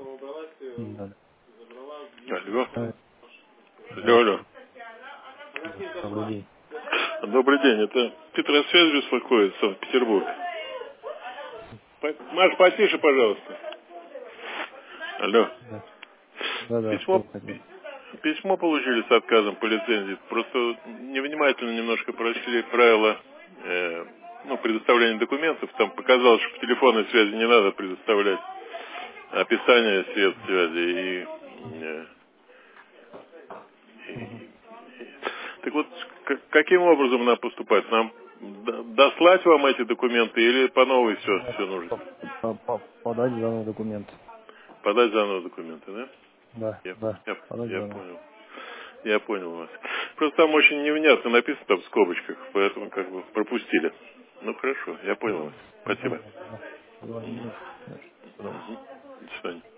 Да. Алло. Да. Алло, алло. Здравствуйте. Добрый день. Добрый день, это Петросвязь беспокоит, Санкт-Петербург. Маш, потише, пожалуйста. Алло. Да. Да, Письмо, слушаю. письмо получили с отказом по лицензии. Просто невнимательно немножко прочли правила предоставления документов. Там показалось, что по телефонной связи не надо предоставлять описание средств связи Мгм. Так вот, каким образом нам поступать? Нам дослать вам эти документы или по новой все нужно? Подать заново документ. Подать заново документы, да? Да, Я, да. я, Подать я заново. понял. Я понял вас. Просто там очень невнятно написано там в скобочках, поэтому как бы пропустили. Ну хорошо, я понял вас. Ну, Спасибо. понятно, да. Ладно, нет. Пожалуйста. Мгм. До свидания.